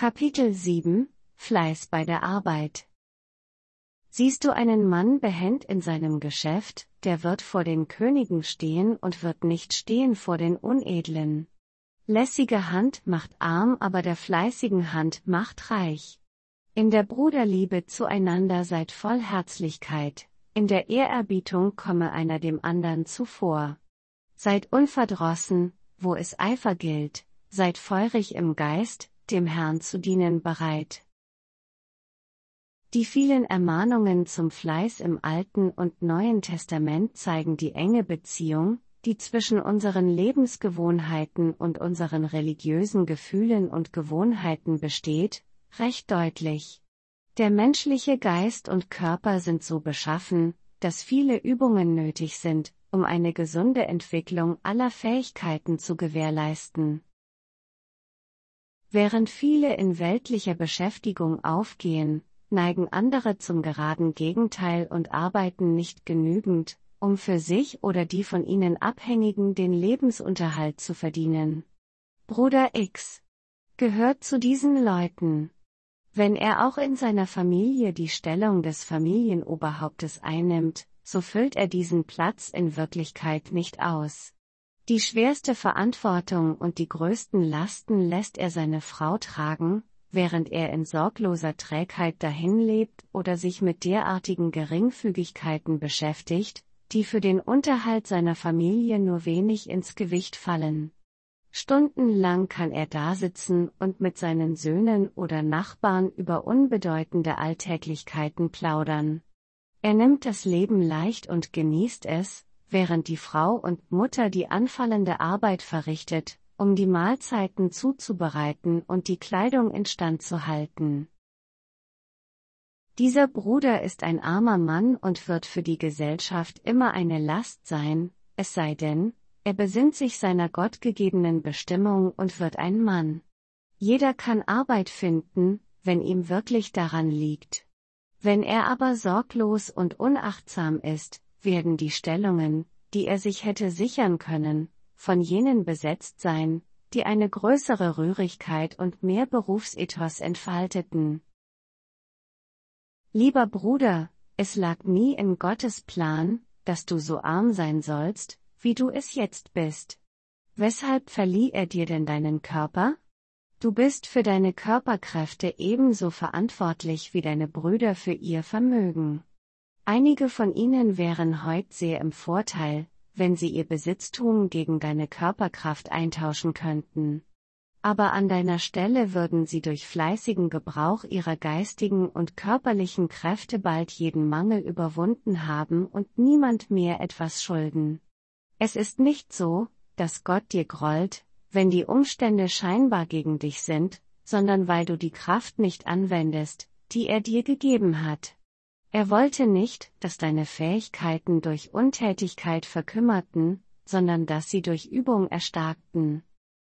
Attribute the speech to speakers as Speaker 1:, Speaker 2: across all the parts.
Speaker 1: Kapitel 7 – Fleiß bei der Arbeit. Siehst du einen Mann behend in seinem Geschäft, der wird vor den Königen stehen und wird nicht stehen vor den Unedlen. Lässige Hand macht arm, aber der fleißigen Hand macht reich. In der Bruderliebe zueinander seid voll Herzlichkeit, in der Ehrerbietung komme einer dem andern zuvor. Seid unverdrossen, wo es Eifer gilt, seid feurig im Geist, dem Herrn zu dienen bereit. Die vielen Ermahnungen zum Fleiß im Alten und Neuen Testament zeigen die enge Beziehung, die zwischen unseren Lebensgewohnheiten und unseren religiösen Gefühlen und Gewohnheiten besteht, recht deutlich. Der menschliche Geist und Körper sind so beschaffen, dass viele Übungen nötig sind, um eine gesunde Entwicklung aller Fähigkeiten zu gewährleisten. Während viele in weltlicher Beschäftigung aufgehen, neigen andere zum geraden Gegenteil und arbeiten nicht genügend, um für sich oder die von ihnen Abhängigen den Lebensunterhalt zu verdienen. Bruder X gehört zu diesen Leuten. Wenn er auch in seiner Familie die Stellung des Familienoberhauptes einnimmt, so füllt er diesen Platz in Wirklichkeit nicht aus. Die schwerste Verantwortung und die größten Lasten lässt er seine Frau tragen, während er in sorgloser Trägheit dahinlebt oder sich mit derartigen Geringfügigkeiten beschäftigt, die für den Unterhalt seiner Familie nur wenig ins Gewicht fallen. Stundenlang kann er dasitzen und mit seinen Söhnen oder Nachbarn über unbedeutende Alltäglichkeiten plaudern. Er nimmt das Leben leicht und genießt es, während die Frau und Mutter die anfallende Arbeit verrichtet, um die Mahlzeiten zuzubereiten und die Kleidung instand zu halten. Dieser Bruder ist ein armer Mann und wird für die Gesellschaft immer eine Last sein, es sei denn, er besinnt sich seiner gottgegebenen Bestimmung und wird ein Mann. Jeder kann Arbeit finden, wenn ihm wirklich daran liegt. Wenn er aber sorglos und unachtsam ist, werden die Stellungen, die er sich hätte sichern können, von jenen besetzt sein, die eine größere Rührigkeit und mehr Berufsethos entfalteten. Lieber Bruder, es lag nie in Gottes Plan, dass du so arm sein sollst, wie du es jetzt bist. Weshalb verlieh er dir denn deinen Körper? Du bist für deine Körperkräfte ebenso verantwortlich wie deine Brüder für ihr Vermögen. Einige von ihnen wären heut sehr im Vorteil, wenn sie ihr Besitztum gegen deine Körperkraft eintauschen könnten. Aber an deiner Stelle würden sie durch fleißigen Gebrauch ihrer geistigen und körperlichen Kräfte bald jeden Mangel überwunden haben und niemand mehr etwas schulden. Es ist nicht so, dass Gott dir grollt, wenn die Umstände scheinbar gegen dich sind, sondern weil du die Kraft nicht anwendest, die er dir gegeben hat. Er wollte nicht, dass deine Fähigkeiten durch Untätigkeit verkümmerten, sondern dass sie durch Übung erstarkten.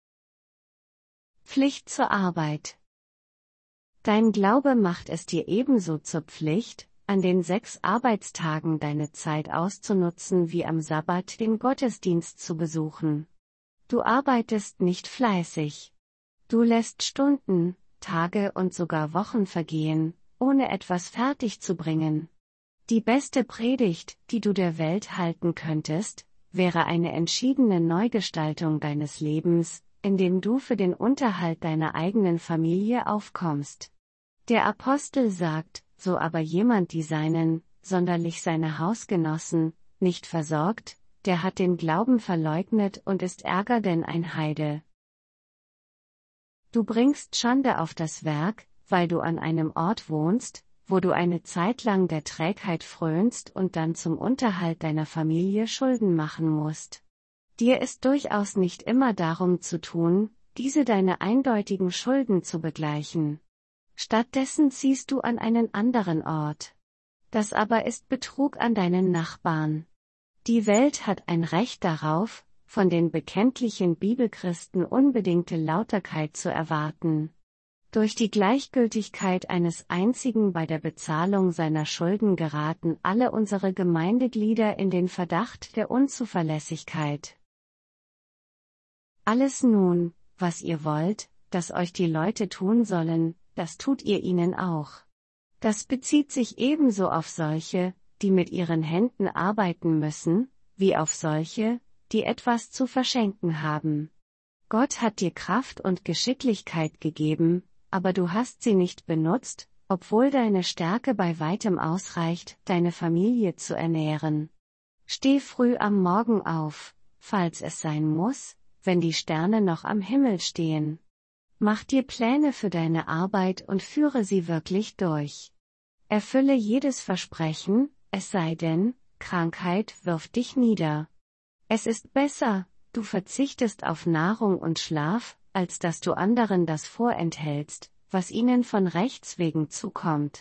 Speaker 1: Pflicht zur Arbeit. Dein Glaube macht es dir ebenso zur Pflicht, an den 6 Arbeitstagen deine Zeit auszunutzen wie am Sabbat den Gottesdienst zu besuchen. Du arbeitest nicht fleißig. Du lässt Stunden, Tage und sogar Wochen vergehen, ohne etwas fertig zu bringen. Die beste Predigt, die du der Welt halten könntest, wäre eine entschiedene Neugestaltung deines Lebens, indem du für den Unterhalt deiner eigenen Familie aufkommst. Der Apostel sagt, so aber jemand die seinen, sonderlich seine Hausgenossen, nicht versorgt, der hat den Glauben verleugnet und ist ärger denn ein Heide. Du bringst Schande auf das Werk, weil du an einem Ort wohnst, wo du eine Zeit lang der Trägheit frönst und dann zum Unterhalt deiner Familie Schulden machen musst. Dir ist durchaus nicht immer darum zu tun, diese deine eindeutigen Schulden zu begleichen. Stattdessen ziehst du an einen anderen Ort. Das aber ist Betrug an deinen Nachbarn. Die Welt hat ein Recht darauf, von den bekenntlichen Bibelchristen unbedingte Lauterkeit zu erwarten. Durch die Gleichgültigkeit eines einzigen bei der Bezahlung seiner Schulden geraten alle unsere Gemeindeglieder in den Verdacht der Unzuverlässigkeit. Alles nun, was ihr wollt, das euch die Leute tun sollen, das tut ihr ihnen auch. Das bezieht sich ebenso auf solche, die mit ihren Händen arbeiten müssen, wie auf solche, die etwas zu verschenken haben. Gott hat dir Kraft und Geschicklichkeit gegeben, aber du hast sie nicht benutzt, obwohl deine Stärke bei weitem ausreicht, deine Familie zu ernähren. Steh früh am Morgen auf, falls es sein muss, wenn die Sterne noch am Himmel stehen. Mach dir Pläne für deine Arbeit und führe sie wirklich durch. Erfülle jedes Versprechen, es sei denn, Krankheit wirft dich nieder. Es ist besser, du verzichtest auf Nahrung und Schlaf, als dass du anderen das vorenthältst, was ihnen von Rechts wegen zukommt.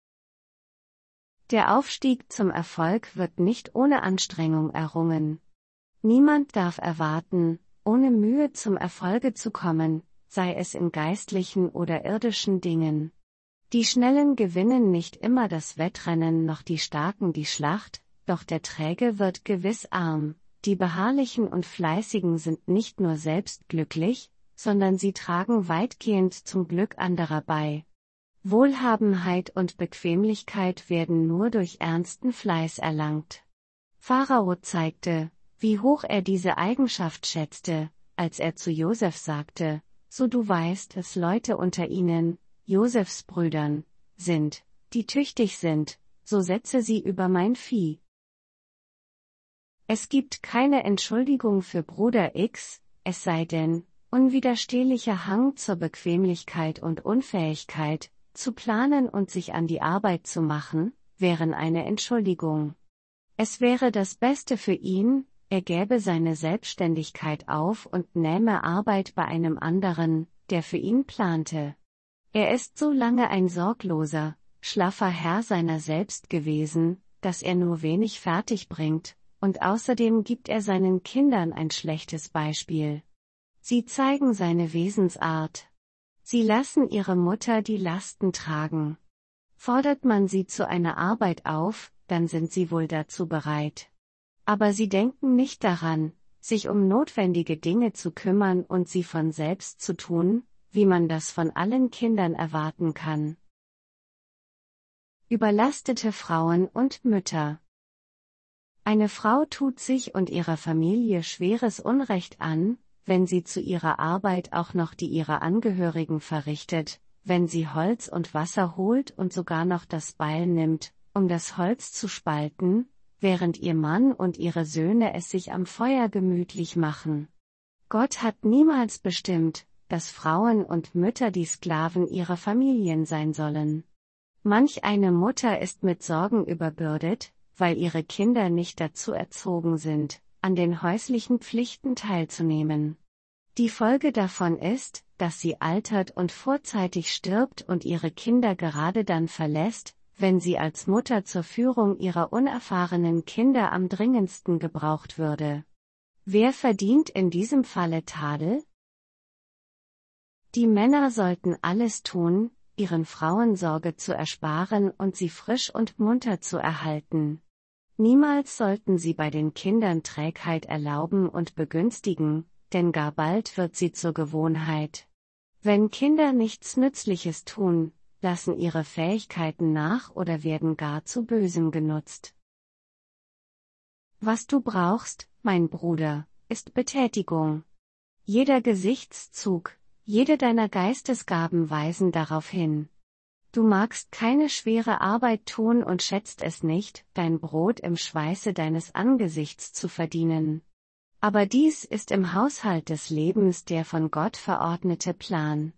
Speaker 1: Der Aufstieg zum Erfolg wird nicht ohne Anstrengung errungen. Niemand darf erwarten, ohne Mühe zum Erfolge zu kommen, sei es in geistlichen oder irdischen Dingen. Die Schnellen gewinnen nicht immer das Wettrennen noch die Starken die Schlacht, doch der Träge wird gewiss arm. Die Beharrlichen und Fleißigen sind nicht nur selbst glücklich, sondern sie tragen weitgehend zum Glück anderer bei. Wohlhabenheit und Bequemlichkeit werden nur durch ernsten Fleiß erlangt. Pharao zeigte, wie hoch er diese Eigenschaft schätzte, als er zu Josef sagte, so du weißt, dass Leute unter ihnen, Josefs Brüdern, sind, die tüchtig sind, so setze sie über mein Vieh. Es gibt keine Entschuldigung für Bruder X, es sei denn, unwiderstehlicher Hang zur Bequemlichkeit und Unfähigkeit, zu planen und sich an die Arbeit zu machen, wären eine Entschuldigung. Es wäre das Beste für ihn, er gäbe seine Selbstständigkeit auf und nähme Arbeit bei einem anderen, der für ihn plante. Er ist so lange ein sorgloser, schlaffer Herr seiner selbst gewesen, dass er nur wenig fertig bringt, und außerdem gibt er seinen Kindern ein schlechtes Beispiel. Sie zeigen seine Wesensart. Sie lassen ihre Mutter die Lasten tragen. Fordert man sie zu einer Arbeit auf, dann sind sie wohl dazu bereit. Aber sie denken nicht daran, sich um notwendige Dinge zu kümmern und sie von selbst zu tun, wie man das von allen Kindern erwarten kann. Überlastete Frauen und Mütter. Eine Frau tut sich und ihrer Familie schweres Unrecht an, wenn sie zu ihrer Arbeit auch noch die ihrer Angehörigen verrichtet, wenn sie Holz und Wasser holt und sogar noch das Beil nimmt, um das Holz zu spalten, während ihr Mann und ihre Söhne es sich am Feuer gemütlich machen. Gott hat niemals bestimmt, dass Frauen und Mütter die Sklaven ihrer Familien sein sollen. Manch eine Mutter ist mit Sorgen überbürdet, weil ihre Kinder nicht dazu erzogen sind, an den häuslichen Pflichten teilzunehmen. Die Folge davon ist, dass sie altert und vorzeitig stirbt und ihre Kinder gerade dann verlässt, wenn sie als Mutter zur Führung ihrer unerfahrenen Kinder am dringendsten gebraucht würde. Wer verdient in diesem Falle Tadel? Die Männer sollten alles tun, ihren Frauen Sorge zu ersparen und sie frisch und munter zu erhalten. Niemals sollten sie bei den Kindern Trägheit erlauben und begünstigen, denn gar bald wird sie zur Gewohnheit. Wenn Kinder nichts Nützliches tun, lassen ihre Fähigkeiten nach oder werden gar zu Bösem genutzt. Was du brauchst, mein Bruder, ist Betätigung. Jeder Gesichtszug, jede deiner Geistesgaben weisen darauf hin. Du magst keine schwere Arbeit tun und schätzt es nicht, dein Brot im Schweiße deines Angesichts zu verdienen. Aber dies ist im Haushalt des Lebens der von Gott verordnete Plan.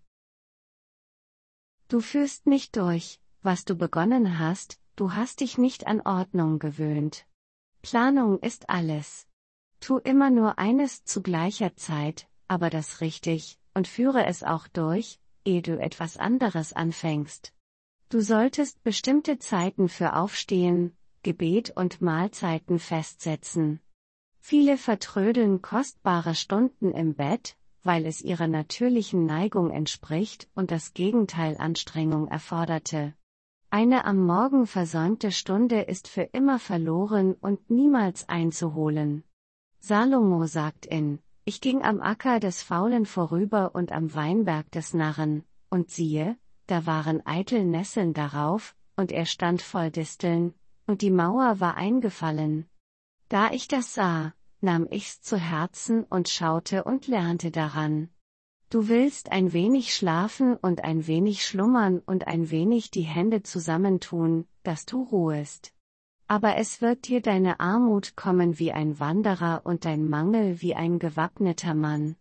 Speaker 1: Du führst nicht durch, was du begonnen hast, du hast dich nicht an Ordnung gewöhnt. Planung ist alles. Tu immer nur eines zu gleicher Zeit, aber das richtig, und führe es auch durch, ehe du etwas anderes anfängst. Du solltest bestimmte Zeiten für Aufstehen, Gebet und Mahlzeiten festsetzen. Viele vertrödeln kostbare Stunden im Bett, weil es ihrer natürlichen Neigung entspricht und das Gegenteil Anstrengung erforderte. Eine am Morgen versäumte Stunde ist für immer verloren und niemals einzuholen. Salomo sagt in Ich ging am Acker des Faulen vorüber und am Weinberg des Narren, und siehe, da waren eitel Nesseln darauf, und er stand voll Disteln, und die Mauer war eingefallen. Da ich das sah, nahm ich's zu Herzen und schaute und lernte daran. Du willst ein wenig schlafen und ein wenig schlummern und ein wenig die Hände zusammentun, dass du ruhest. Aber es wird dir deine Armut kommen wie ein Wanderer und dein Mangel wie ein gewappneter Mann.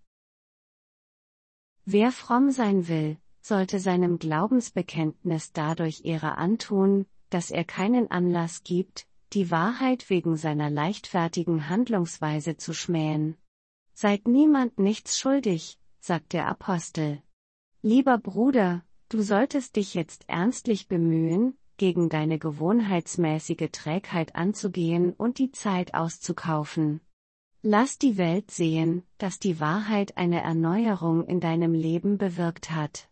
Speaker 1: Wer fromm sein will, sollte seinem Glaubensbekenntnis dadurch Ehre antun, dass er keinen Anlass gibt, die Wahrheit wegen seiner leichtfertigen Handlungsweise zu schmähen. Seid niemand nichts schuldig, sagt der Apostel. Lieber Bruder, du solltest dich jetzt ernstlich bemühen, gegen deine gewohnheitsmäßige Trägheit anzugehen und die Zeit auszukaufen. Lass die Welt sehen, dass die Wahrheit eine Erneuerung in deinem Leben bewirkt hat.